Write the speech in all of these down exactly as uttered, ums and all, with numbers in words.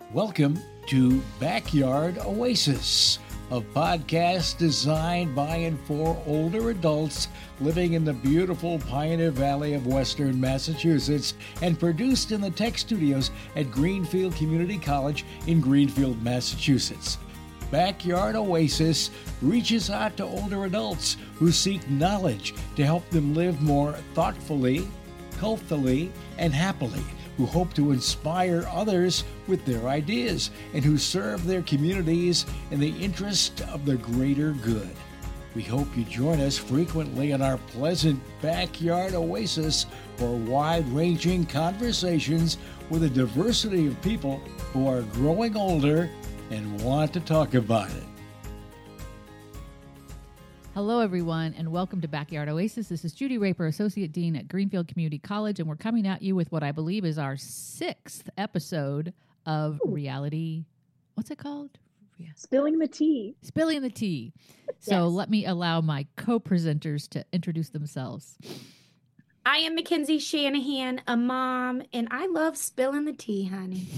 Welcome to Backyard Oasis, a podcast designed by and for older adults living in the beautiful Pioneer Valley of Western Massachusetts and produced in the tech studios at Greenfield Community College in Greenfield, Massachusetts. Backyard Oasis reaches out to older adults who seek knowledge to help them live more thoughtfully, healthily, and happily, who hope to inspire others with their ideas, and who serve their communities in the interest of the greater good. We hope you join us frequently in our pleasant Backyard Oasis for wide-ranging conversations with a diversity of people who are growing older and want to talk about it. Hello, everyone, and welcome to Backyard Oasis. This is Judy Raper, Associate Dean at Greenfield Community College, and we're coming at you with what I believe is our sixth episode of Ooh. reality. What's it called? Yeah. Spilling the tea. Spilling the tea. So yes. Let me allow my co-presenters to introduce themselves. I am Mackenzie Shanahan, a mom, and I love spilling the tea, honey.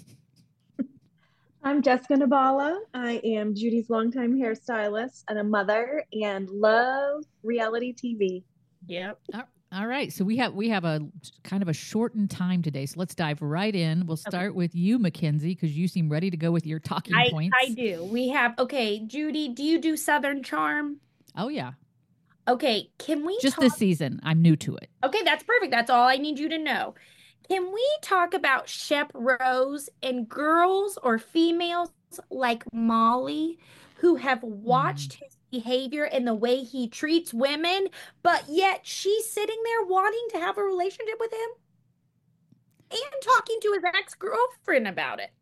I'm Jessica Nabala. I am Judy's longtime hairstylist and a mother, and love reality T V. Yep. All right. So we have we have a kind of a shortened time today. So let's dive right in. We'll start okay. with you, Mackenzie, because you seem ready to go with your talking I, points. I do. We have okay, Judy. Do you do Southern Charm? Oh yeah. Okay. Can we just talk- this season? I'm new to it. Okay, that's perfect. That's all I need you to know. Can we talk about Shep Rose and girls or females like Molly who have watched mm. his behavior and the way he treats women, but yet she's sitting there wanting to have a relationship with him and talking to his ex-girlfriend about it?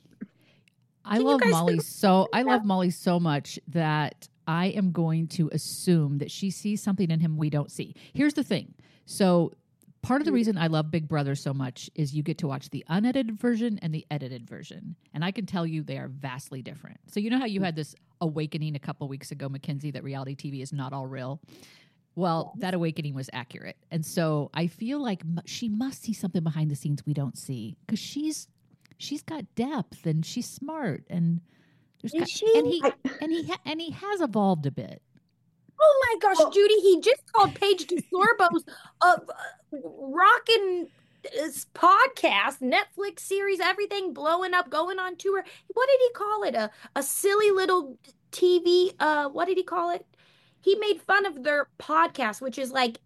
I Can love Molly so I love Molly so much that I am going to assume that she sees something in him we don't see. Here's the thing. So part of the reason I love Big Brother so much is you get to watch the unedited version and the edited version. And I can tell you they are vastly different. So you know how you had this awakening a couple weeks ago, Mackenzie, that reality T V is not all real? Well, that awakening was accurate. And so I feel like she must see something behind the scenes we don't see, because she's she's got depth and she's smart, and there's got, she? and he and he ha, and he has evolved a bit. Oh my gosh, well, Judy, he just called Paige DeSorbo's uh, rockin' podcast, Netflix series, everything blowing up, going on tour. What did he call it? A, a silly little T V, uh, what did he call it? He made fun of their podcast, which is like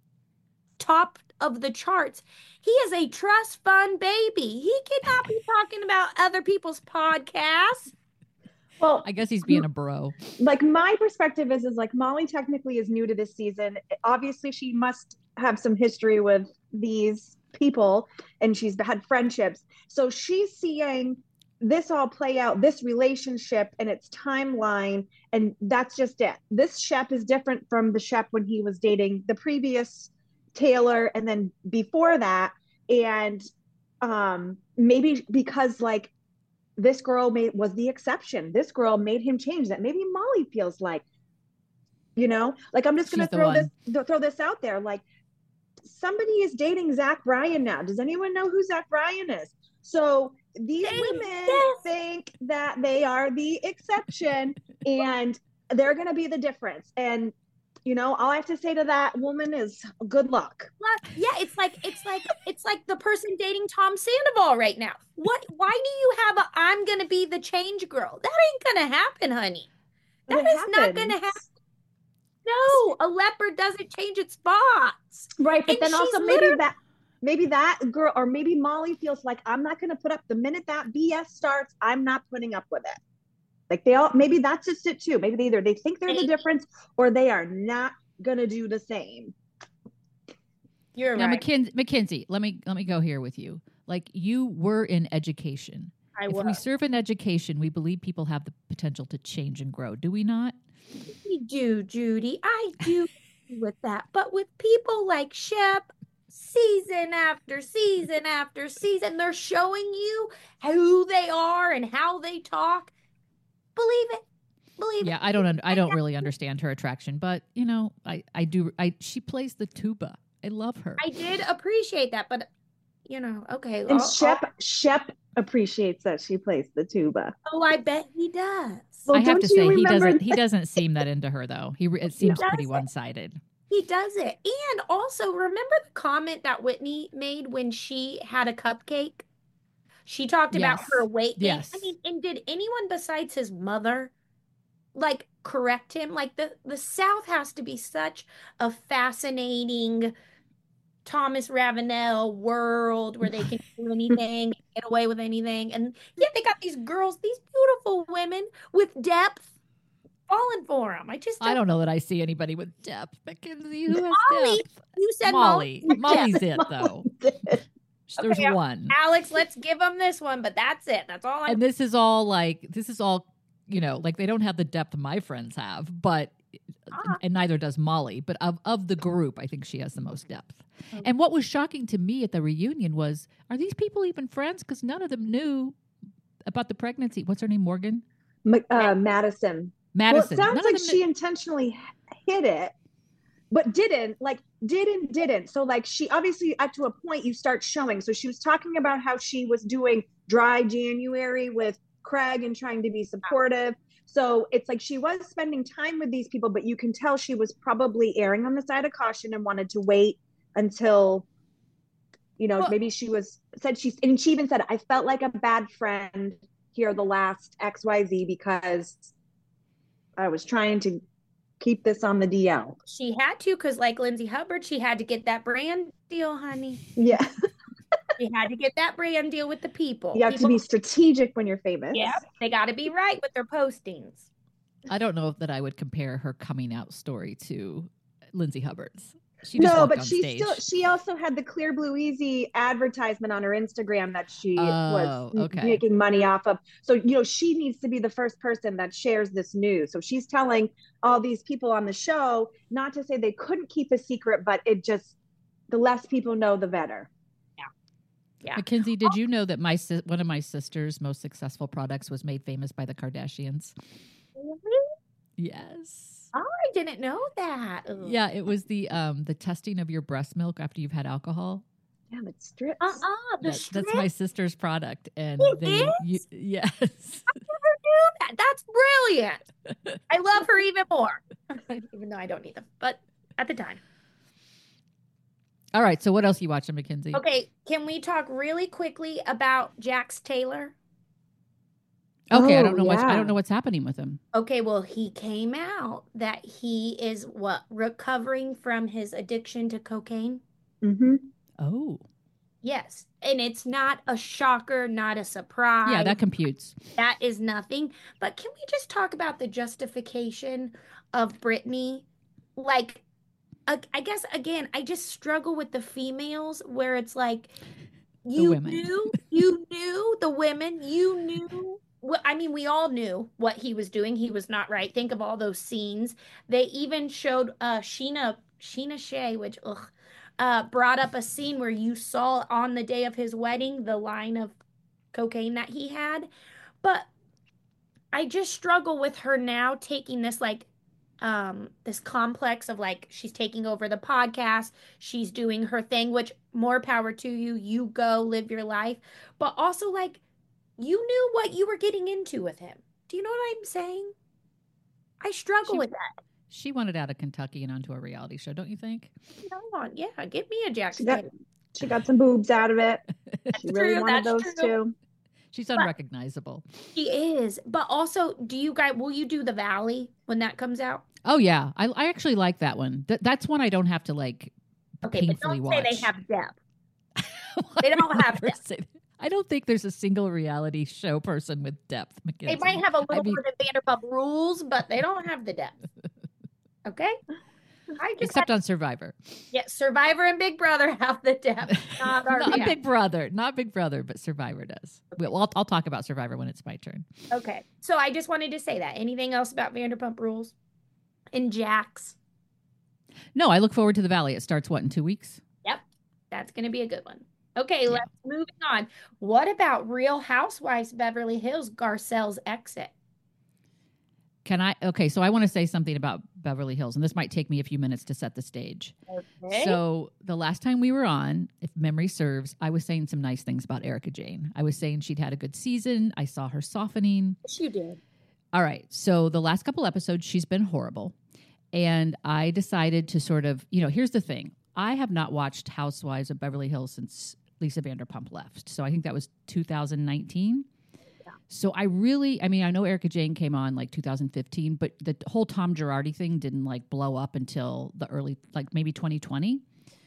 top of the charts. He is a trust fund baby. He cannot be talking about other people's podcasts. Well, I guess he's being a bro. Like, my perspective is, is like Molly technically is new to this season. Obviously, she must have some history with these people, and she's had friendships. So she's seeing this all play out, this relationship and its timeline, and that's just it. This Shep is different from the Shep when he was dating the previous Taylor, and then before that. And um, maybe because like, this girl made, was the exception. This girl made him change that. Maybe Molly feels like, you know, like I'm just going to throw this, throw this out there. Like, somebody is dating Zach Bryan now. Does anyone know who Zach Bryan is? So these Dang, women yes. think that they are the exception and they're going to be the difference. And, you know, all I have to say to that woman is good luck. Yeah, it's like it's like it's like the person dating Tom Sandoval right now. What? Why do you have a "I'm gonna be the change girl"? That ain't gonna happen, honey. That it is happens. not gonna happen. No, a leopard doesn't change its spots. Right, but and then also maybe literally- that maybe that girl or maybe Molly feels like I'm not gonna put up the minute that B S starts. I'm not putting up with it. Like they all, maybe that's just it too. Maybe they either they think they're the difference or they are not gonna do the same. You're now, right. Mackenzie, Mackenzie, let me let me go here with you. Like, you were in education. I if was. we serve in education, we believe people have the potential to change and grow. Do we not? We do, Judy. I do with that. But with people like Shep, season after season after season, they're showing you who they are and how they talk. Believe it. Believe yeah, it. I don't. Un- I don't really understand her attraction, but you know, I, I do. I she plays the tuba. I love her. I did appreciate that, but you know, okay. And I'll- Shep I'll- Shep appreciates that she plays the tuba. oh, I bet he does. Well, I have don't to you say he remember doesn't. He that- doesn't seem that into her though. He re- it seems pretty doesn't. one sided. He does it. And also, remember the comment that Whitney made when she had a cupcake? She talked about Yes. her weight gain. Yes. I mean, and did anyone besides his mother like correct him? Like the the South has to be such a fascinating Thomas Ravenel world where they can do anything, get away with anything. And yet they got these girls, these beautiful women with depth falling for them. I just I don't know that I see anybody with depth. Mackenzie, who has Molly, depth? you said Molly. Molly. Molly's it though. There's Okay, one. Alex, let's give them this one, but that's it. That's all I And this is all like this is all, you know, like they don't have the depth my friends have, but Ah. and neither does Molly, but of of the group, I think she has the most depth. Okay. And what was shocking to me at the reunion was, are these people even friends? Because none of them knew about the pregnancy. What's her name? Morgan? Ma- uh, Madison. Madison. Well, it sounds None like of them she knew- intentionally hid it, but didn't. Like didn't didn't. So like she obviously at to a point you start showing. So she was talking about how she was doing dry January with Craig and trying to be supportive. So it's like she was spending time with these people, but you can tell she was probably erring on the side of caution and wanted to wait until, you know, Well- maybe she was said she's and she even said, I felt like a bad friend here the last X Y Z because I was trying to keep this on the D L. She had to, because like Lindsay Hubbard, she had to get that brand deal, honey. Yeah. She had to get that brand deal with the people. You have to People- be strategic when you're famous. Yeah, they got to be right with their postings. I don't know that I would compare her coming out story to Lindsay Hubbard's. She just No, walked but on she stage. still she also had the Clear Blue Easy advertisement on her Instagram that she Oh, was m- okay. making money off of. So, you know, she needs to be the first person that shares this news. So she's telling all these people on the show, not to say they couldn't keep a secret, but it just the less people know, the better. Yeah. Mackenzie, did you know that my sis- one of my sister's most successful products was made famous by the Kardashians? Yes. Oh, I didn't know that. Ugh. Yeah, it was the um the testing of your breast milk after you've had alcohol. Damn, it strips. Uh-uh, the That- that's my sister's product, and It they is? you, yes. that. That's brilliant. I love her even more, even though I don't need them. But at the time. All right, so what else you watching, Mackenzie? Okay, can we talk really quickly about Jax Taylor? Okay, I Oh, don't know what's I yeah. don't know what's happening with him. Okay, well, he came out that he is what recovering from his addiction to cocaine. Mm-hmm. Oh, Yes, and it's not a shocker, not a surprise. yeah, that computes. That is nothing. But can we just talk about the justification of Britney? Like, uh, I guess again, I just struggle with the females where it's like, you women. knew, you knew the women, you knew. Well, I mean, we all knew what he was doing. He was not right. Think of all those scenes. They even showed uh Sheena Sheena Shea, which ugh, uh brought up a scene where you saw on the day of his wedding the line of cocaine that he had. But I just struggle with her now taking this like um this complex of like she's taking over the podcast, she's doing her thing, which more power to you. You go live your life. But also like you knew what you were getting into with him. Do you know what I'm saying? I struggle She- with that. She wanted out of Kentucky and onto a reality show, don't you think? Come on, yeah, give me a Jack She got, Taylor. she got some boobs out of it. She really true, wanted that's those true. too. She's unrecognizable. She is. But also, do you guys will you do the Valley when that comes out? Oh yeah, I I actually like that one. Th- that's one I don't have to like Okay, but painfully don't watch. say they have depth. They I don't would have never depth. say that. I don't think there's a single reality show person with depth, They Mackenzie. might have a little I mean, more than Vanderpump Rules, but they don't have the depth. Okay? I just except on Survivor. yeah, Survivor and Big Brother have the depth. Not our Not reality. Big Brother, not Big Brother, but Survivor does. Well, I'll, I'll talk about Survivor when it's my turn. Okay. So I just wanted to say that. Anything else about Vanderpump Rules? And Jax? No, I look forward to the Valley. It starts what in two weeks? That's going to be a good one. Okay, Yeah. let's move on. What about Real Housewives Beverly Hills Garcelle's exit? Can I? Okay, so I want to say something about Beverly Hills, and this might take me a few minutes to set the stage. Okay. So the last time we were on, if memory serves, I was saying some nice things about Erica Jane. I was saying she'd had a good season. I saw her softening. Yes, you did. All right. So the last couple episodes, she's been horrible. And I decided to sort of, you know, here's the thing. I have not watched Housewives of Beverly Hills since Lisa Vanderpump left. So I think that was two thousand nineteen. So I really, I mean, I know Erica Jane came on like two thousand fifteen, but the whole Tom Girardi thing didn't like blow up until the early, like maybe twenty twenty.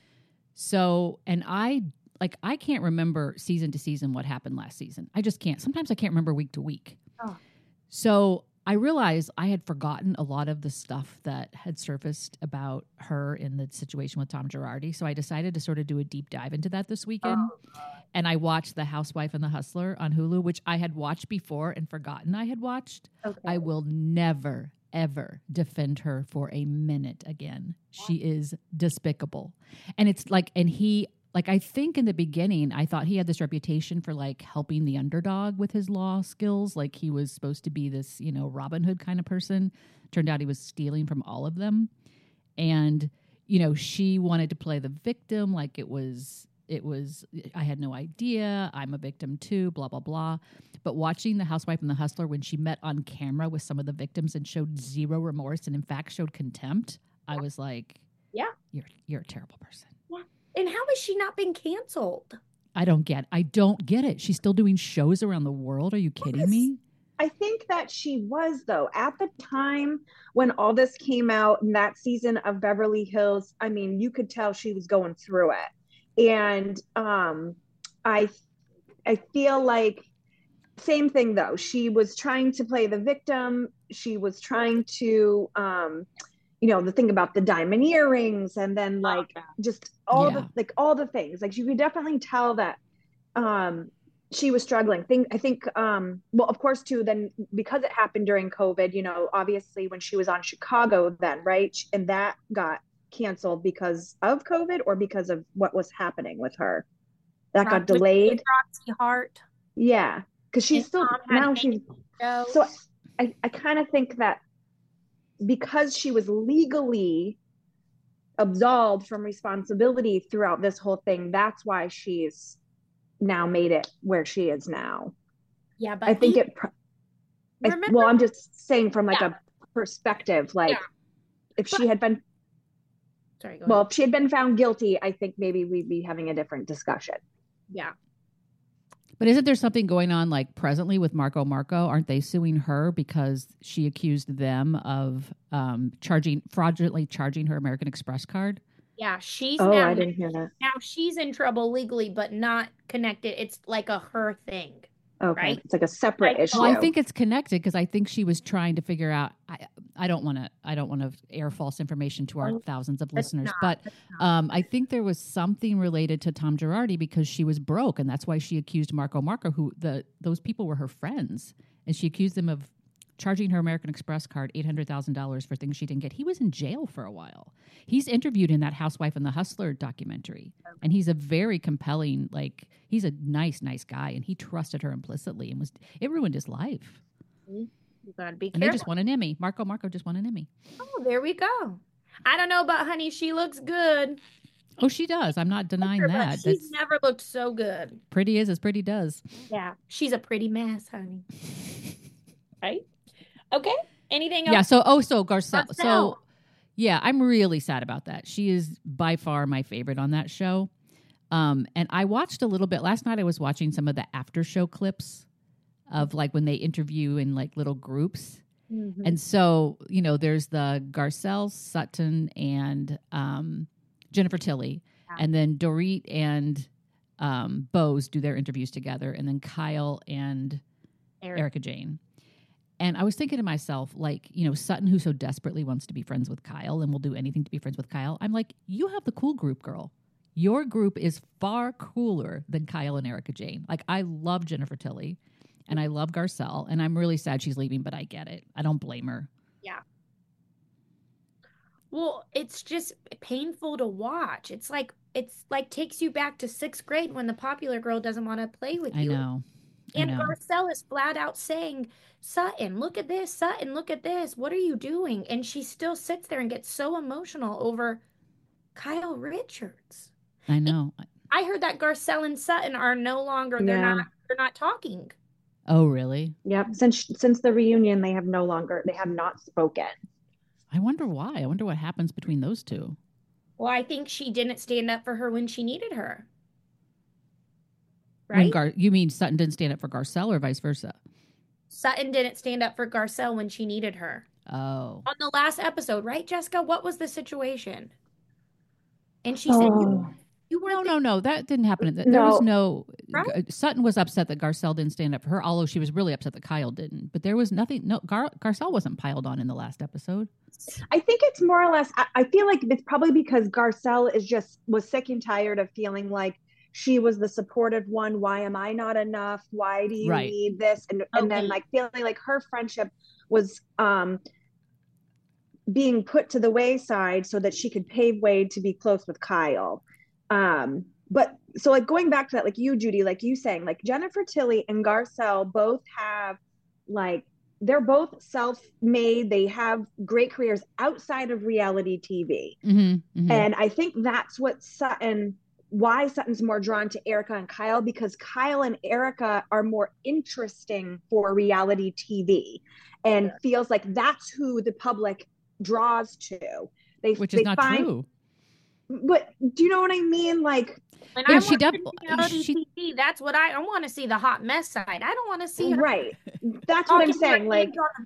So, and I, like, I can't remember season to season what happened last season. I just can't. Sometimes I can't remember week to week. Oh. So I realized I had forgotten a lot of the stuff that had surfaced about her in the situation with Tom Girardi. So I decided to sort of do a deep dive into that this weekend. Oh, and I watched The Housewife and the Hustler on Hulu, which I had watched before and forgotten I had watched. Okay. I will never, ever defend her for a minute again. She is despicable. And it's like, and he, like, I think in the beginning, I thought he had this reputation for like helping the underdog with his law skills. Like he was supposed to be this, you know, Robin Hood kind of person. Turned out he was stealing from all of them. And, you know, she wanted to play the victim like it was, it was, I had no idea. I'm a victim too, blah, blah, blah. But watching The Housewife and the Hustler, when she met on camera with some of the victims and showed zero remorse and in fact showed contempt, I was like, yeah, you're, you're a terrible person. Yeah. And how has she not been canceled? I don't get I don't get it. She's still doing shows around the world. Are you kidding Yes. me? I think that she was, though, at the time when all this came out in that season of Beverly Hills. I mean, you could tell she was going through it. And um, I, I feel like same thing, though. She was trying to play the victim. She was trying to, um, you know, the thing about the diamond earrings, and then like Oh, just all Yeah. the like all the things. Like you could definitely tell that um, she was struggling. Think I think um, well, of course, too. Then because it happened during COVID, you know, obviously when she was on Chicago, then right, and that got canceled because of COVID or because of what was happening with her. That got Rock- delayed. Roxy Hart. Yeah, because she's And still Tom had now a she's show. so I, I kind of think that because she was legally absolved from responsibility throughout this whole thing, that's why she's now made it where she is now. Yeah, but I think he- it, pr- I, Remember- well, I'm just saying from like Yeah. a perspective, like Yeah. if she But- had been, Sorry, go well, ahead. if she had been found guilty, I think maybe we'd be having a different discussion. Yeah. But isn't there something going on like presently with Marco Marco? Aren't they suing her because she accused them of um, charging fraudulently charging her American Express card? Yeah, she's Oh, now I didn't hear that. now she's in trouble legally, but not connected. It's like a her thing. Okay, Right. it's like a separate Like, issue. Well, I think it's connected because I think she was trying to figure out. I, I don't want to. I don't want to air false information to our Oh, thousands of that's listeners, not- but that's not. um, I think there was something related to Tom Girardi because she was broke, and that's why she accused Marco Marco, who the those people were her friends, and she accused them of charging her American Express card eight hundred thousand dollars for things she didn't get. He was in jail for a while. He's interviewed in that Housewife and the Hustler documentary, and he's a very compelling, like he's a nice, nice guy, and he trusted her implicitly, and was it ruined his life. You gotta be And they careful. just won an Emmy. Marco Marco just won an Emmy. Oh, there we go. I don't know about Honey. She looks good. Oh, she does. I'm not denying But that. she's That's never looked so good. pretty is as pretty does. Yeah, she's a pretty mess, honey. Right? Okay. Anything else? Yeah. So, oh, so Garcelle. Garcelle. So, yeah, I'm really sad about that. She is by far my favorite on that show. Um, and I watched a little bit last night. I was watching some of the after show clips of like when they interview in like little groups. Mhm. And so, you know, there's the Garcelle, Sutton, and um, Jennifer Tilly. Yeah. And then Dorit and um, Bose do their interviews together. And then Kyle and Eric. Erica Jane. And I was thinking to myself, like, you know, Sutton, who so desperately wants to be friends with Kyle and will do anything to be friends with Kyle. I'm like, you have the cool group, girl. Your group is far cooler than Kyle and Erica Jane. Like, I love Jennifer Tilly and I love Garcelle, and I'm really sad she's leaving, but I get it. I don't blame her. Well, it's just painful to watch. It's like it's like takes you back to sixth grade when the popular girl doesn't want to play with I you. know. And Garcelle is flat out saying, Sutton, look at this. Sutton, look at this. What are you doing? And she still sits there and gets so emotional over Kyle Richards. I know. And I heard that Garcelle and Sutton are no longer, they're yeah. not, they're not talking. Oh, really? Yep. Since, since the reunion, they have no longer, they have not spoken. I wonder why. I wonder what happens between those two. Well, I think she didn't stand up for her when she needed her. Right? Gar- you mean Sutton didn't stand up for Garcelle or vice versa? Sutton didn't stand up for Garcelle when she needed her. Oh. On the last episode, right, Jessica? What was the situation? And she oh. said, you, you were No, no, no. That didn't happen. There no. was no... Right? Sutton was upset that Garcelle didn't stand up for her, although she was really upset that Kyle didn't. But there was nothing... No, Gar- Garcelle wasn't piled on in the last episode. I think it's more or less... I, I feel like it's probably because Garcelle is just... was sick and tired of feeling like she was the supportive one. Why am I not enough? Why do you right. need this? And, and okay. then like feeling like her friendship was um, being put to the wayside so that she could pave way to be close with Kyle. Um, but so like going back to that, like you, Judy, like you saying, like Jennifer Tilly and Garcelle both have like, they're both self-made. They have great careers outside of reality T V. Mm-hmm, mm-hmm. And I think that's what Sutton, why Sutton's more drawn to Erica and Kyle, because Kyle and Erica are more interesting for reality T V and yeah. feels like that's who the public draws to. They, Which they is not find, true. But do you know what I mean? Like, when I she def- reality she, T V, that's what I, I want to see, the hot mess side. I don't want to see her. Right. That's what I'm saying. Like,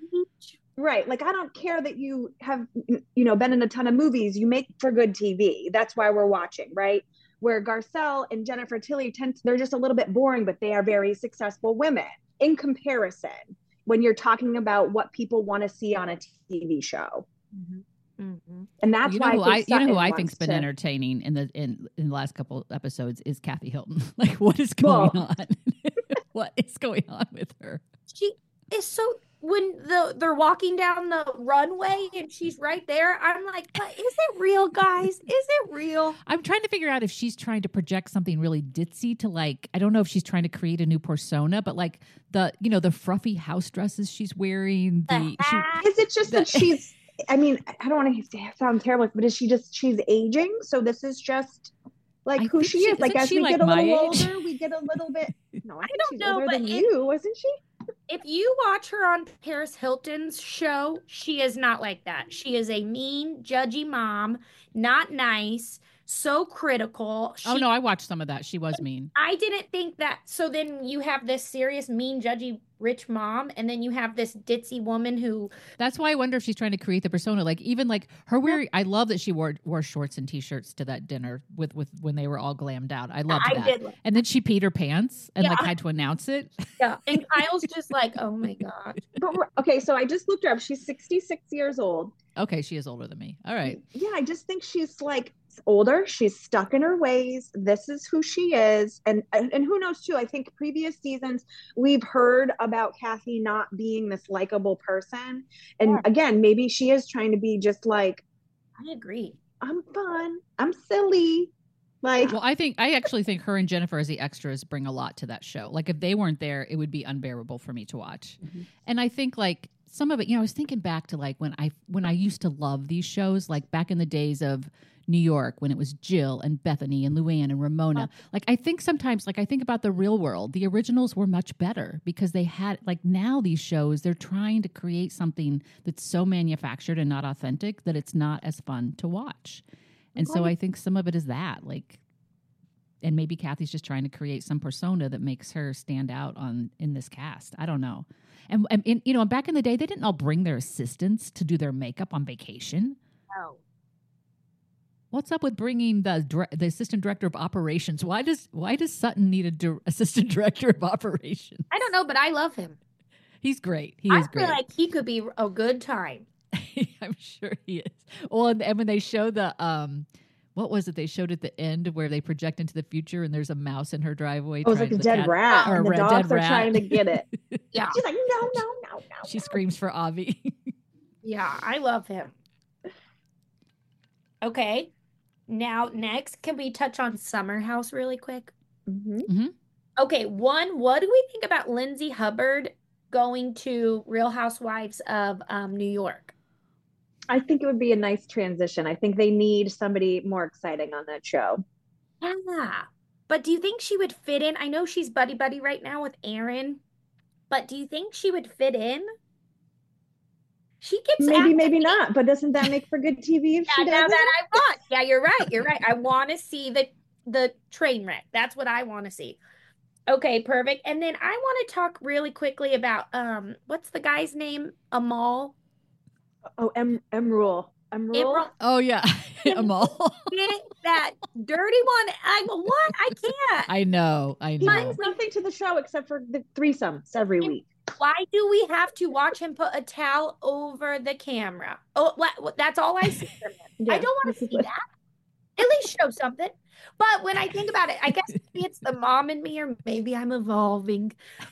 right. Like, I don't care that you have, you know, been in a ton of movies. You make for good T V. That's why we're watching, right? Where Garcelle and Jennifer Tilly tend to, they're just a little bit boring, but they are very successful women in comparison when you're talking about what people want to see on a T V show. Mm-hmm. Mm-hmm. And that's you know why who I, I you know who I think's to... been entertaining in the in, in the last couple episodes is Kathy Hilton. Like, what is going Whoa. on? What is going on with her? She is so. When the they're walking down the runway and she's right there, I'm like, but is it real, guys? Is it real? I'm trying to figure out if she's trying to project something really ditzy to, like, I don't know if she's trying to create a new persona, but like the, you know, the fruffy house dresses she's wearing. The, she, is it just the, that she's, I mean, I don't want to sound terrible, but is she just, she's aging? So this is just like I who she, she is. Like as we like get a little age? older, we get a little bit, no, I, I don't know, but than it, you, isn't she? If you watch her on Paris Hilton's show, she is not like that. She is a mean, judgy mom, not nice, so critical. She, oh, no, I watched some of that. She was mean. I didn't think that. So then you have this serious, mean, judgy, rich mom, and then you have this ditzy woman who... That's why I wonder if she's trying to create the persona. Like, even like her wearing... I love that she wore wore shorts and T-shirts to that dinner with, with when they were all glammed out. I loved that. I did. And then she peed her pants and yeah. like had to announce it. Yeah, and Kyle's just like, oh my God. But okay, so I just looked her up. She's sixty-six years old. Okay, she is older than me. All right. Yeah, I just think she's like older. She's stuck in her ways. This is who she is. And, and and who knows too, I think previous seasons we've heard about Kathy not being this likable person. And yeah. again, maybe she is trying to be just like, I agree. I'm fun. I'm silly. Like, well, I think I actually think her and Jennifer as the extras bring a lot to that show. Like if they weren't there, it would be unbearable for me to watch. Mm-hmm. And I think like some of it, you know, I was thinking back to like when I when I used to love these shows, like back in the days of New York when it was Jill and Bethany and Luann and Ramona. Like I think sometimes, like I think about The Real World, the originals were much better because they had, like now these shows, they're trying to create something that's so manufactured and not authentic that it's not as fun to watch. And okay. so I think some of it is that, like, and maybe Kathy's just trying to create some persona that makes her stand out on in this cast. I don't know. And, and, and you know, back in the day, they didn't all bring their assistants to do their makeup on vacation. No. What's up with bringing the the assistant director of operations? Why does why does Sutton need a di- assistant director of operations? I don't know, but I love him. He's great. He I is great. I feel like he could be a good time. I'm sure he is. Well, and, and when they show the um, what was it they showed at the end where they project into the future and there's a mouse in her driveway? Oh, it was like a dead cat, rat. Or and the rat, dogs are rat. trying to get it. Yeah, she's like, no, no, no, no. She no. screams for Avi. Yeah, I love him. Okay. Now, next, can we touch on Summer House really quick? Mm-hmm. Mm-hmm. Okay, one, what do we think about Lindsay Hubbard going to Real Housewives of um, New York? I think it would be a nice transition. I think they need somebody more exciting on that show. Yeah. But do you think she would fit in? I know she's buddy buddy right now with Aaron, but do you think she would fit in? She gets Maybe, active. maybe not. But doesn't that make for good T V if Yeah, she now does that it? I want. Yeah, you're right. You're right. I want to see the the train wreck. That's what I want to see. Okay, perfect. And then I want to talk really quickly about um, what's the guy's name? Amal. Oh, M M Rule. M Rule. Emerald. Oh yeah, Amal. Get that dirty one. I what? I can't. I know, I He know. brings nothing to the show except for the threesomes every And week. why do we have to watch him put a towel over the camera? Oh, what, that's all I see from him. Yeah, I don't want to see that. At least show something. But when I think about it, I guess maybe it's the mom in me, or maybe I'm evolving.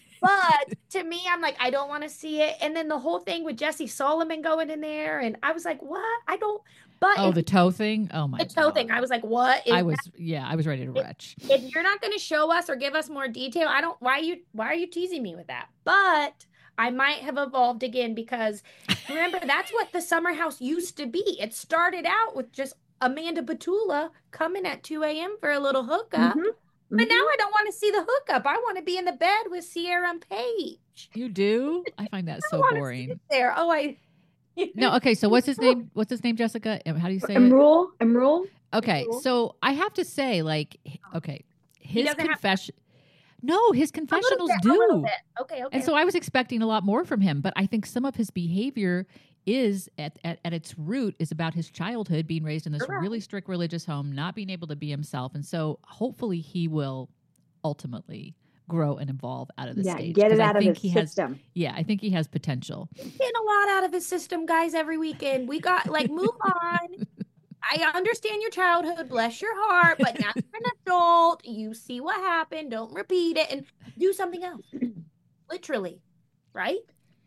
But to me, I'm like, I don't want to see it. And then the whole thing with Jesse Solomon going in there, and I was like, what? I don't. But Oh, if, the toe thing. Oh my the toe God. thing, I was like, what? Is I was, that? yeah, I was ready to retch. If you're not going to show us or give us more detail, I don't. Why are you? Why are you teasing me with that? But I might have evolved again, because remember, that's what the Summer House used to be. It started out with just Amanda Batula coming at two a.m. for a little hookup. Mhm, But mhm. now I don't want to see the hookup. I want to be in the bed with Sierra and Paige. You do? I find that I so want to boring. sit there. Oh, I. No, okay. So what's his name? What's his name, Jessica? How do you say M it? Rule. M Rule. Okay, Rule. so I have to say, like, okay, his doesn't have- confession. No, his A little confessionals bit, a little do. bit. Okay, okay. And so I was expecting a lot more from him, but I think some of his behavior is at, at, at its root is about his childhood, being raised in this Correct. really strict religious home, not being able to be himself. And so hopefully he will ultimately grow and evolve out of the Yeah, stage. get 'Cause it I out of think the he has, system. yeah, I think he has potential. Getting a lot out of his system, guys, every weekend. We got, like, move on. I understand your childhood, bless your heart, but now you're an adult. You see what happened. Don't repeat it and do something else. Literally, right?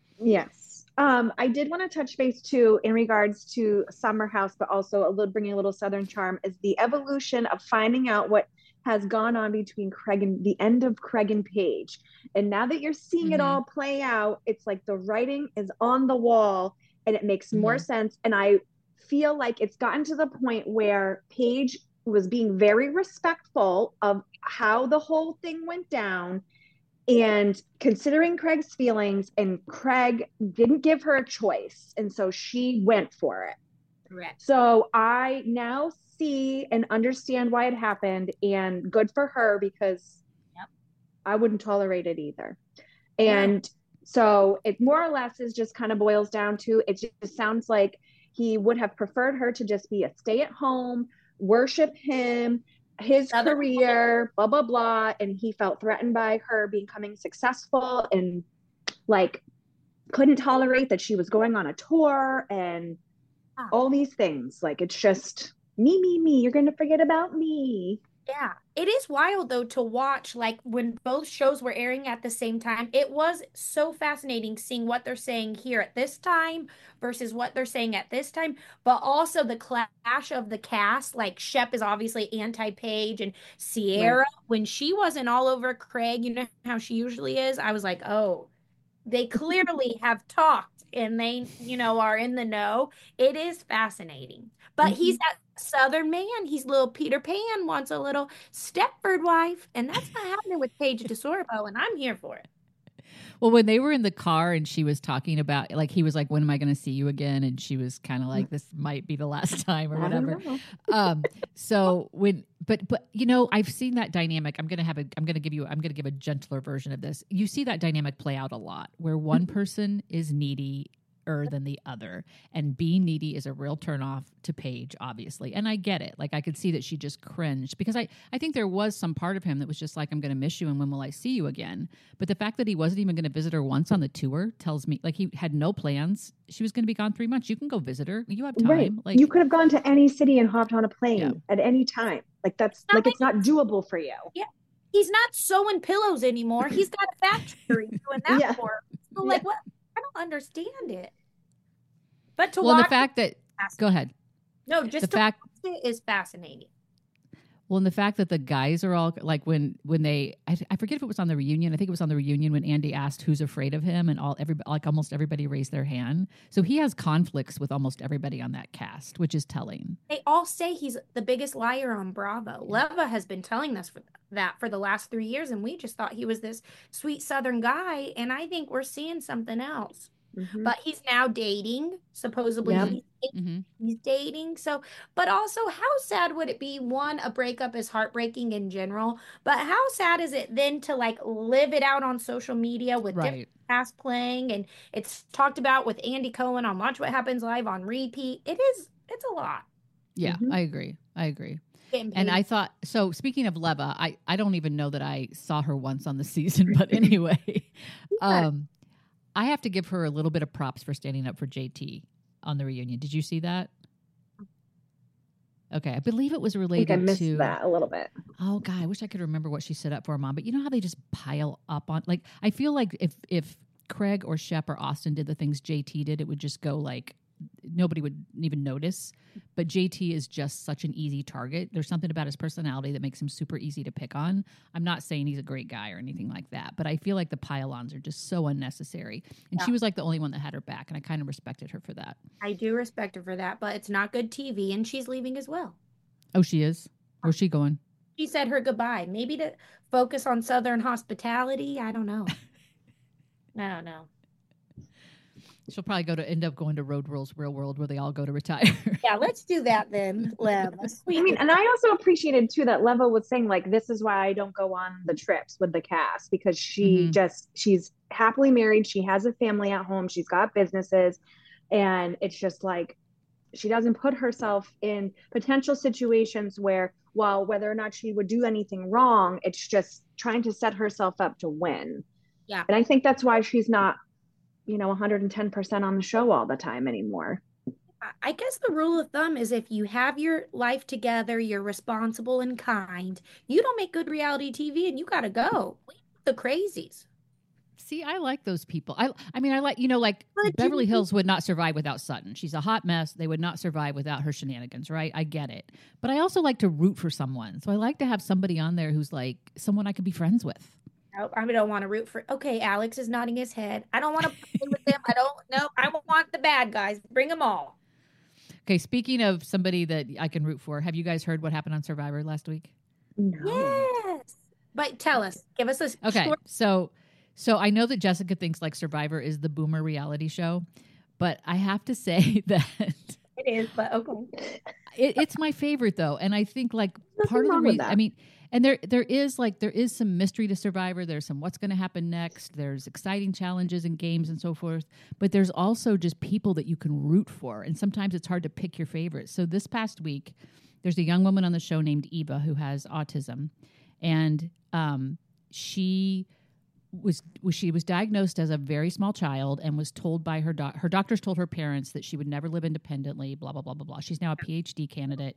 Yes. Um, I did want to touch base too in regards to Summer House, but also a little bringing a little Southern charm is the evolution of finding out what has gone on between Craig and the end of Craig and Paige. And now that you're seeing it Mhm. all play out, it's like the writing is on the wall and it makes more Mhm. sense. And I feel like it's gotten to the point where Paige was being very respectful of how the whole thing went down and considering Craig's feelings, and Craig didn't give her a choice. And so she went for it. Correct. So I now see and understand why it happened, and good for her, because Yep. I wouldn't tolerate it either. And so it more or less is just kind of boils down to, it just sounds like he would have preferred her to just be a stay at home, worship him, his Southern career, blah, blah, blah. And he felt threatened by her becoming successful and like couldn't tolerate that she was going on a tour and Wow. all these things. Like, it's just me, me, me. You're going to forget about me. Yeah, it is wild though to watch, like, when both shows were airing at the same time. It was so fascinating seeing what they're saying here at this time versus what they're saying at this time, but also the clash of the cast. Like, Shep is obviously anti-Paige, and Sierra, when she wasn't all over Craig, you know how she usually is. I was like, oh, they clearly have talked and they, you know, are in the know. It is fascinating. But he's that Southern man. He's little Peter Pan, wants a little Stepford wife. And that's not happening with Paige DeSorbo, and I'm here for it. Well, when they were in the car and she was talking about, like, he was like, when am I going to see you again? And she was kind of like, this might be the last time or I don't whatever. know. um, so when, but, but, you know, I've seen that dynamic. I'm going to have a, I'm going to give you, I'm going to give a gentler version of this. You see that dynamic play out a lot where one person is needy than the other, and being needy is a real turnoff to Paige, obviously. And I get it. Like, I could see that she just cringed, because I, I think there was some part of him that was just like, I'm going to miss you, and when will I see you again? But the fact that he wasn't even going to visit her once on the tour tells me, like, he had no plans. She was going to be gone three months. You can go visit her. You have time. Right. Like, you could have gone to any city and hopped on a plane Yeah. at any time. Like, that's Not like, like it's not doable for you. He's not sewing pillows anymore. He's got a factory doing that Yeah. for him. So, like, Yeah. what? I don't understand it. But to well, watch the fact that, it, go ahead. no, just The to fact, watch it is fascinating. Well, and the fact that the guys are all like when when they I, I forget if it was on the reunion. I think it was on the reunion when Andy asked who's afraid of him, and all every like almost everybody raised their hand. So he has conflicts with almost everybody on that cast, which is telling. They all say he's the biggest liar on Bravo. Leva has been telling us for that for the last three years, and we just thought he was this sweet Southern guy, and I think we're seeing something else. Mm-hmm. But he's now dating, supposedly. Yep. He's, mm-hmm. he's dating. So, but also, how sad would it be? One, a breakup is heartbreaking in general, but how sad is it then to like live it out on social media with right. different casts playing, and it's talked about with Andy Cohen on Watch What Happens Live on repeat. It is, it's a lot. Yeah, mm-hmm. I agree. I agree. And I thought, so speaking of Leva, I, I don't even know that I saw her once on the season, but anyway, yeah. um, I have to give her a little bit of props for standing up for J T on the reunion. Did you see that? Okay, I believe it was related I think I missed to that a little bit. Oh God, I wish I could remember what she stood up for, Mom. But you know how they just pile up on, like, I feel like if if Craig or Shep or Austin did the things J T did, it would just go like nobody would even notice. But J T is just such an easy target. There's something about his personality that makes him super easy to pick on. I'm not saying he's a great guy or anything like that, but I feel like the pile-ons are just so unnecessary. And yeah. she was like the only one that had her back, and I kind of respected her for that. I do respect her for that, but it's not good T V, and she's leaving as well. Oh, she is? Where's she going? She said her goodbye. Maybe to focus on Southern hospitality. I don't know. I don't know. She'll probably go to end up going to Road Rules Real World where they all go to retire. Yeah, let's do that then, Leva. I mean, and I also appreciated too that Leva was saying like, this is why I don't go on the trips with the cast, because she mm-hmm. just, she's happily married. She has a family at home. She's got businesses. And it's just like, she doesn't put herself in potential situations where, well, whether or not she would do anything wrong, it's just trying to set herself up to win. Yeah. And I think that's why she's not, you know, one hundred ten percent on the show all the time anymore. I guess the rule of thumb is if you have your life together, you're responsible and kind, you don't make good reality T V and you got to go. The crazies. See, I like those people. I I mean, I like, you know, like but Beverly Hills would not survive without Sutton. She's a hot mess. They would not survive without her shenanigans, right? I get it. But I also like to root for someone. So I like to have somebody on there who's like someone I could be friends with. Nope, I don't want to root for. Okay, Alex is nodding his head. I don't want to play with them. I don't. No, I want the bad guys. Bring them all. Okay, speaking of somebody that I can root for, have you guys heard what happened on Survivor last week? No. Yes, but tell us. Give us a okay. Short- so, so I know that Jessica thinks like Survivor is the boomer reality show, but I have to say that it is. But okay, it, it's my favorite though, and I think like Nothing part of the reason. I mean. And there, there is like there is some mystery to Survivor. There's some what's going to happen next. There's exciting challenges and games and so forth. But there's also just people that you can root for, and sometimes it's hard to pick your favorites. So this past week, there's a young woman on the show named Eva who has autism, and um, she was, was she was diagnosed as a very small child and was told by her doc- her doctors told her parents that she would never live independently. Blah blah blah blah blah. She's now a P H D candidate.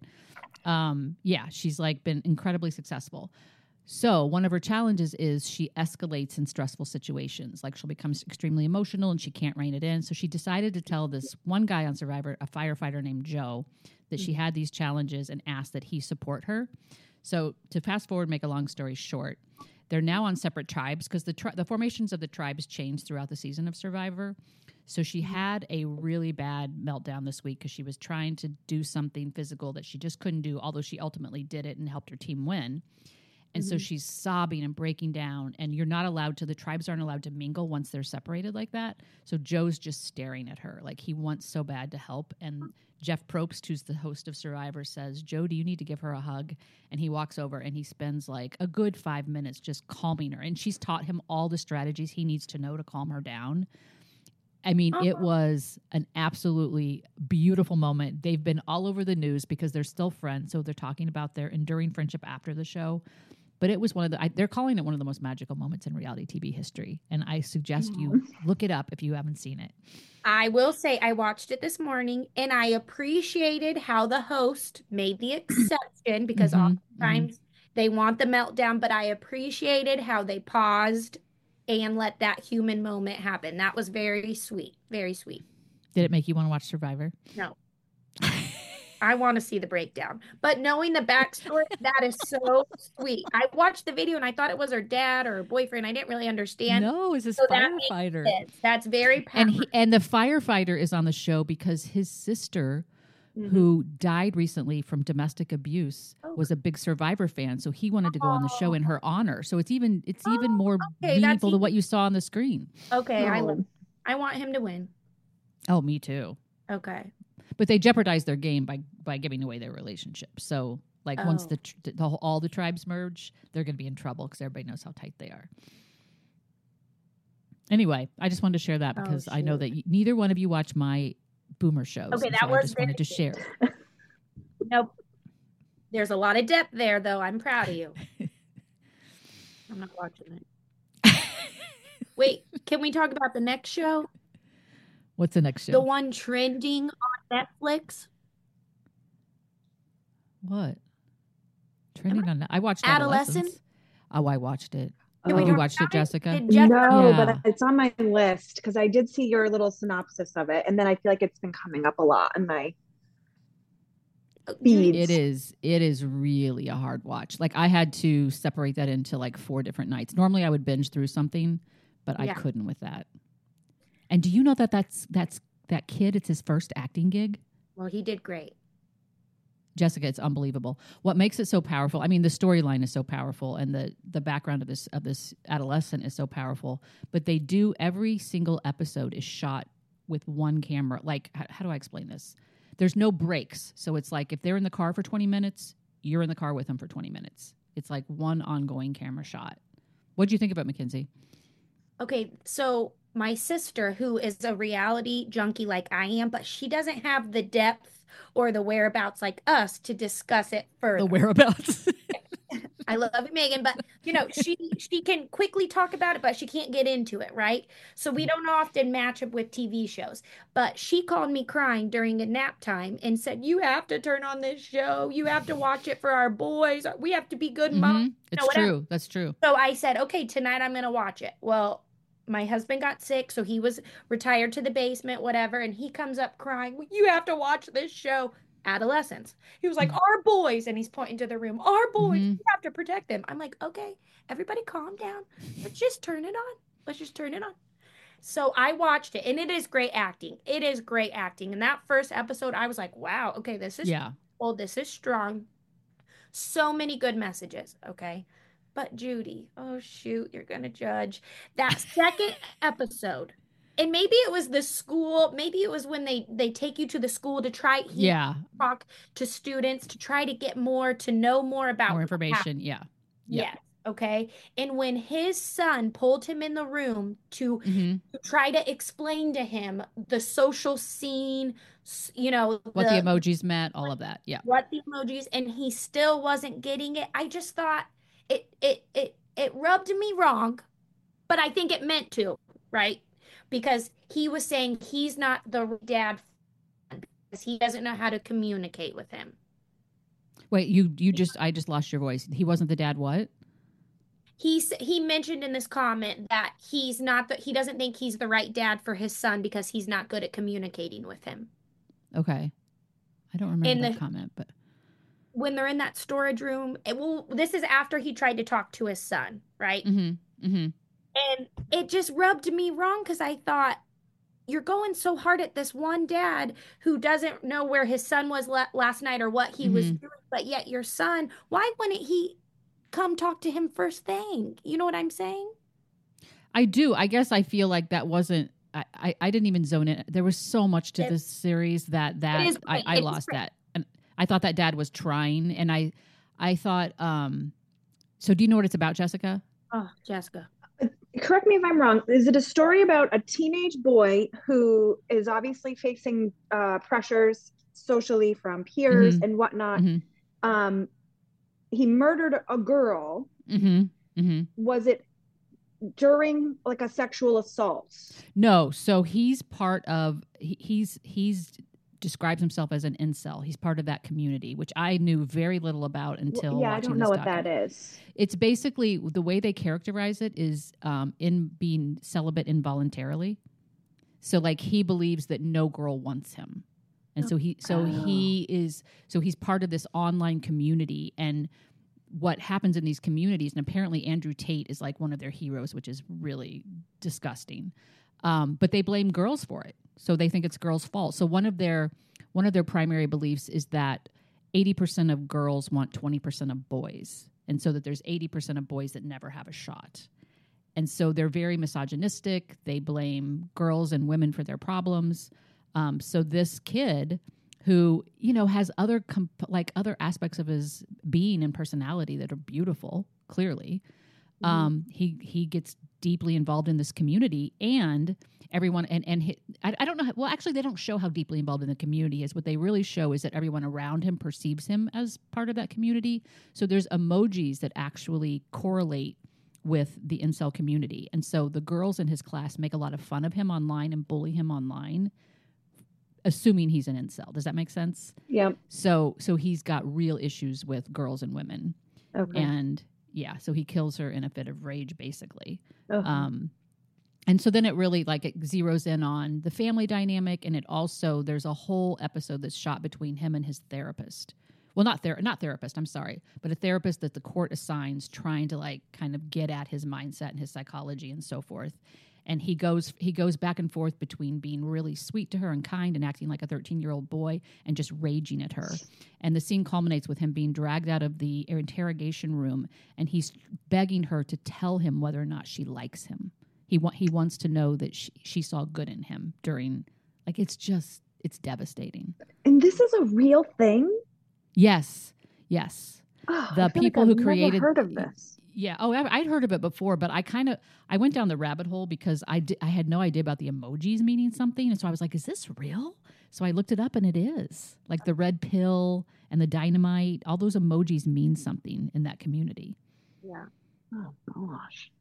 Um, yeah, she's like been incredibly successful. So one of her challenges is she escalates in stressful situations. Like she'll become extremely emotional and she can't rein it in. So she decided to tell this one guy on Survivor, a firefighter named Joe, that she had these challenges and asked that he support her. So to fast forward, make a long story short, they're now on separate tribes because the tri- the formations of the tribes changed throughout the season of Survivor. So she had a really bad meltdown this week because she was trying to do something physical that she just couldn't do, although she ultimately did it and helped her team win. And mm-hmm. so she's sobbing and breaking down, and you're not allowed to, the tribes aren't allowed to mingle once they're separated like that. So Joe's just staring at her like he wants so bad to help. And Jeff Probst, who's the host of Survivor, says, Joe, do you need to give her a hug? And he walks over and he spends like a good five minutes just calming her. And she's taught him all the strategies he needs to know to calm her down. I mean, uh-huh. it was an absolutely beautiful moment. They've been all over the news because they're still friends. So they're talking about their enduring friendship after the show. But it was one of the, I, they're calling it one of the most magical moments in reality T V history. And I suggest you look it up if you haven't seen it. I will say I watched it this morning and I appreciated how the host made the exception because mm-hmm, oftentimes mm-hmm. they want the meltdown, but I appreciated how they paused and let that human moment happen. That was very sweet, very sweet. Did it make you want to watch Survivor? No. I want to see the breakdown. But knowing the backstory, that is so sweet. I watched the video and I thought it was her dad or her boyfriend. I didn't really understand. No, it's his So that firefighter. makes sense. That's very powerful. And he, and the firefighter is on the show because his sister, Mhm. who died recently from domestic abuse, Oh. was a big Survivor fan. So he wanted to go on the show in her honor. So it's even it's even Oh, more okay, that's meaningful to even- what you saw on the screen. Okay, I Oh. love, I want him to win. Oh, me too. Okay. But they jeopardized their game by by giving away their relationship. So like once Oh. the, tr- the whole- all the tribes merge, they're going to be in trouble because everybody knows how tight they are. Anyway, I just wanted to share that Oh, because I know shoot. that y- neither one of you watch my boomer shows. Okay, and that so I was just wanted to very share. Nope. There's a lot of depth there, though. I'm proud of you. I'm not watching it. Wait, can we talk about the next show? What's the next show? The one trending on Netflix? What? Trending on. I watched Adolescent? Adolescence. Oh, I watched it. Can Oh, we you talk watched it, about it? Jessica? Did Jessica- No, Yeah. but it's on my list because I did see your little synopsis of it, and then I feel like it's been coming up a lot in my feeds. It is. It is really a hard watch. Like I had to separate that into like four different nights. Normally, I would binge through something, but I Yeah. couldn't with that. And do you know that that's that's that kid? It's his first acting gig. Well, he did great. Jessica, it's unbelievable. What makes it so powerful? I mean, the storyline is so powerful, and the the background of this of this adolescent is so powerful. But they do every single episode is shot with one camera. Like, how, how do I explain this? There's no breaks, so it's like if they're in the car for twenty minutes, you're in the car with them for twenty minutes. It's like one ongoing camera shot. What do you think about Mackenzie? Okay, so my sister, who is a reality junkie like I am, but she doesn't have the depth or the whereabouts like us to discuss it further. The whereabouts. I love you, Megan, but you know, she she can quickly talk about it, but she can't get into it, right? So we don't often match up with T V shows. But she called me crying during a nap time and said, "You have to turn on this show. You have to watch it for our boys. We have to be good moms." Mhm. It's know, whatever. true. That's true. So I said, "Okay, tonight I'm going to watch it." Well, my husband got sick, so he was retired to the basement, whatever, and he comes up crying, "You have to watch this show." Adolescence. He was like, Mhm. "Our boys," and he's pointing to the room. "Our boys, Mhm. we have to protect them." I'm like, "Okay, everybody calm down. Let's just turn it on. Let's just turn it on." So I watched it, and it is great acting. It is great acting. In that first episode, I was like, "Wow, okay, this is Yeah. well, this is strong." So many good messages, okay? But Judy, oh shoot, you're gonna judge. That second episode, and maybe it was the school, maybe it was when they they take you to the school to try he Yeah. talk to students to try to get more to know more about More what information. Yeah. happened. Yeah. Yes, okay. And when his son pulled him in the room to hmm to try to explain to him the social scene, s- you know, What the emojis meant, all of that. Yeah. what the emojis, and he still wasn't getting it. I just thought it it it it rubbed me wrong, but I think it meant to, right? Because he was saying he's not the dad because he doesn't know how to communicate with him. Wait, you you just I just lost your voice. He wasn't the dad. What? He's he mentioned in this comment that he's not the he doesn't think he's the right dad for his son because he's not good at communicating with him. Okay. I don't remember In that the- comment, but When they're in that storage room, it, well, this is after he tried to talk to his son, right? hmm hmm And it just rubbed me wrong because I thought, you're going so hard at this one dad who doesn't know where his son was la- last night or what he was doing, but yet your son, why wouldn't he come talk to him first thing? You know what I'm saying? I do. I guess I feel like that wasn't. I, I, I didn't even zone in. There was so much to It- this series that that is I, great. I It is lost great. that, and I thought that dad was trying, and I I thought. um So do you know what it's about, Jessica? Oh, Jessica. Correct me if I'm wrong. Is it a story about a teenage boy who is obviously facing uh, pressures socially from peers and whatnot? Mhm. Um, he murdered a girl. Mm-hmm. Mm-hmm. Was it during like a sexual assault? No, so he's part of. He, he's he's describes himself as an incel. He's part of that community, which I knew very little about until yeah, I watching don't know this what that document- is. It's basically the way they characterize it is um, in being celibate involuntarily. So, like, he believes that no girl wants him. And so he so Oh. he is so he's part of this online community, and what happens in these communities, and apparently Andrew Tate is like one of their heroes, which is really disgusting. Um, but they blame girls for it. So they think it's girls' fault. So one of their one of their primary beliefs is that eighty percent of girls want twenty percent of boys. And so that there's eighty percent of boys that never have a shot. And so they're very misogynistic. They blame girls and women for their problems. Um, so this kid who, you know, has other comp- like other aspects of his being and personality that are beautiful, clearly, mm-hmm. um, he he gets deeply involved in this community, and everyone and and he, I, I don't know. How, well, actually, they don't show how deeply involved in the community is. What they really show is that everyone around him perceives him as part of that community. So there's emojis that actually correlate with the incel community, and so the girls in his class make a lot of fun of him online and bully him online, assuming he's an incel. Does that make sense? Yeah. So so he's got real issues with girls and women. Okay. And yeah, so he kills her in a fit of rage, basically. Okay. Um, and so then it really like it zeroes in on the family dynamic, and it also there's a whole episode that's shot between him and his therapist. Well, not ther- not therapist, I'm sorry, but a therapist that the court assigns, trying to like kind of get at his mindset and his psychology and so forth. And he goes he goes back and forth between being really sweet to her and kind and acting like a thirteen-year-old boy and just raging at her. And the scene culminates with him being dragged out of the interrogation room, and he's begging her to tell him whether or not she likes him. He wa- he wants to know that she, she saw good in him during, like, it's just, it's devastating. And this is a real thing? Yes, yes. Oh, The I feel people like who I've never created- heard of this. Yeah. Oh, I- I'd heard of it before, but I kind of I went down the rabbit hole because I di- I had no idea about the emojis meaning something, and so I was like, "Is this real?" So I looked it up, and it is. Like the red pill and the dynamite, all those emojis mean something in that community. Yeah. Oh gosh.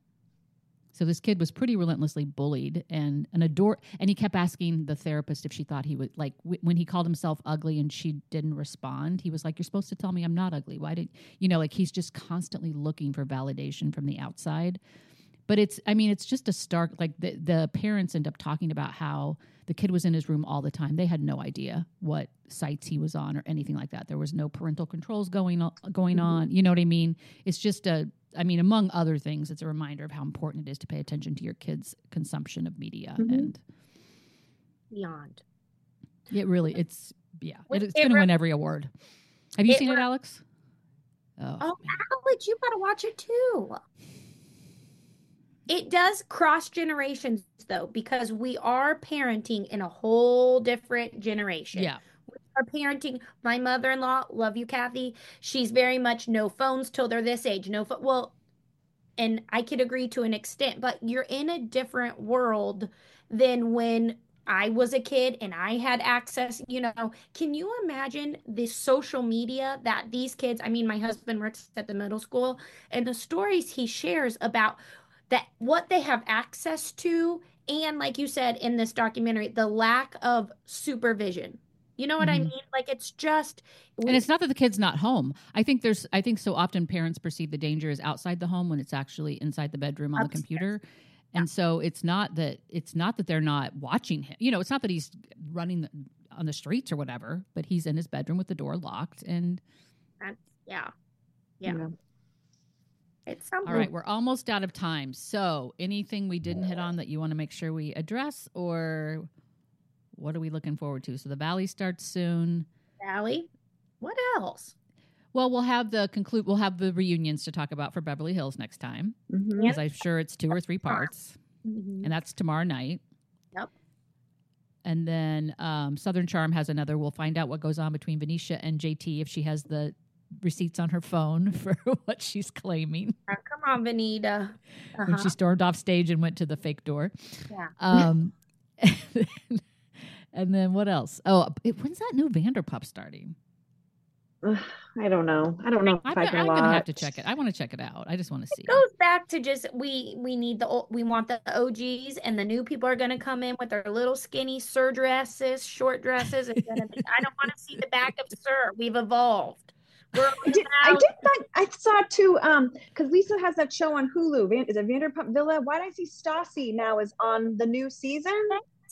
So this kid was pretty relentlessly bullied, and an adore, and he kept asking the therapist if she thought he would, like, w- when he called himself ugly and she didn't respond, he was like, "You're supposed to tell me I'm not ugly. Why didn't, you know, like he's just constantly looking for validation from the outside." But it's, I mean, it's just a stark, like the, the parents end up talking about how the kid was in his room all the time. They had no idea what sites he was on or anything like that. There was no parental controls going on, going Mhm. on. You know what I mean? It's just a, I mean, among other things, it's a reminder of how important it is to pay attention to your kids' consumption of media. Mhm. And Beyond. it really, it's, yeah, Which it, it's it going to re- win every award. Have you it seen it, re- Alex? Oh, Oh, man. Alex, you got to watch it too. It does cross generations though, because we are parenting in a whole different generation. Yeah. Are parenting. My mother-in-law, love you, Kathy. She's very much no phones till they're this age. No phone. Well, and I could agree to an extent, but you're in a different world than when I was a kid and I had access. You know, can you imagine the social media that these kids, I mean, my husband works at the middle school, and the stories he shares about that, what they have access to, and like you said in this documentary, the lack of supervision. You know what I Mhm. mean? Like, it's just, And it's not that the kid's not home. I think there's, I think so often parents perceive the danger as outside the home when it's actually inside the bedroom on the Upstairs. computer. And so it's not that, it's not that they're not watching him. You know, it's not that he's running the, on the streets or whatever, but he's in his bedroom with the door locked. And that's, yeah. Yeah. Yeah. It's something. all right, we're almost out of time. So anything we didn't hit on that you want to make sure we address, or what are we looking forward to? So the Valley starts soon. Valley. What else? Well, we'll have the conclude. We'll have the reunions to talk about for Beverly Hills next time, Mhm. because I'm sure it's two or three parts, Mhm. and that's tomorrow night. Yep. And then um, Southern Charm has another. We'll find out what goes on between Venetia and J T if she has the receipts on her phone for what she's claiming Uh, come on, Vanita. when Uh-huh. she stormed off stage and went to the fake door. Yeah. Um, and, then, and then what else? Oh, it, when's that new Vanderpump starting? Ugh, I don't know. I don't know if I'm, I I'm can gonna have watch. to check it. I want to check it out. I just want to see. It goes back to just we we need the o- we want the O Gs, and the new people are going to come in with their little skinny sir dresses, short dresses. It's gonna be, I don't want to see the back of sir. We've evolved. We're I did, I about- did that. I saw too, um, because Lisa has that show on Hulu. Van, is it Vanderpump Villa? Why did I see Stassi now is on the new season?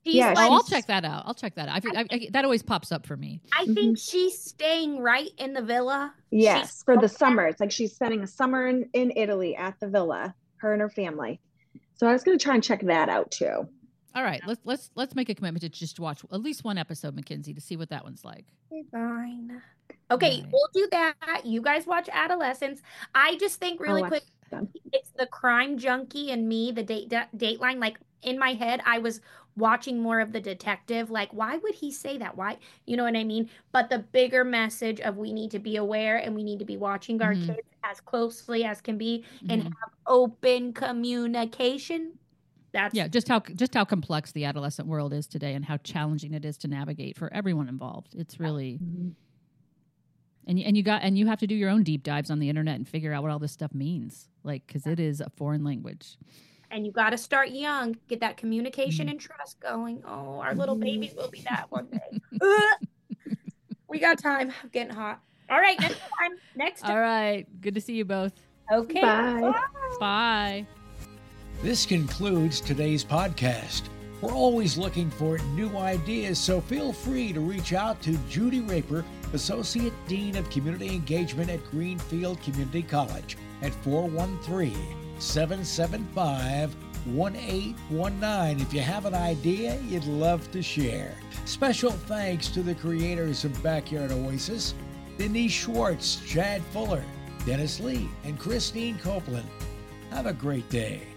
She's Yeah, like, Oh, I'll check that out. I'll check that out. I, I, I, that always pops up for me. I think she's staying right in the villa. Yes, She's for the summer. It's like she's spending a summer in, in Italy at the villa, her and her family. So I was going to try and check that out too. All right, let's let's let's make a commitment to just watch at least one episode, Mackenzie, to see what that one's like. Fine. Okay, Right. we'll do that. You guys watch Adolescence. I just think really I'll watch quick, them. it's the crime junkie and me, the date da- Dateline. Like in my head, I was watching more of the detective. Like, why would he say that? Why? You know what I mean? But the bigger message of we need to be aware and we need to be watching our Mhm. kids as closely as can be and Mhm. have open communication. That's Yeah, just how just how complex the adolescent world is today, and how challenging it is to navigate for everyone involved. It's really, and you, and you got and you have to do your own deep dives on the internet and figure out what all this stuff means, like because it is a foreign language. And you got to start young, get that communication and trust going. Oh, our little babies will be that one day. Ugh. We got time. I'm getting hot. All right, next time. Next time. All right, good to see you both. Okay. Bye. Bye. This concludes today's podcast. We're always looking for new ideas, so feel free to reach out to Judy Raper, Associate Dean of Community Engagement at Greenfield Community College, at four one three, seven seven five, one eight one nine if you have an idea you'd love to share. Special thanks to the creators of Backyard Oasis, Denise Schwartz, Chad Fuller, Dennis Lee, and Christine Copeland. Have a great day.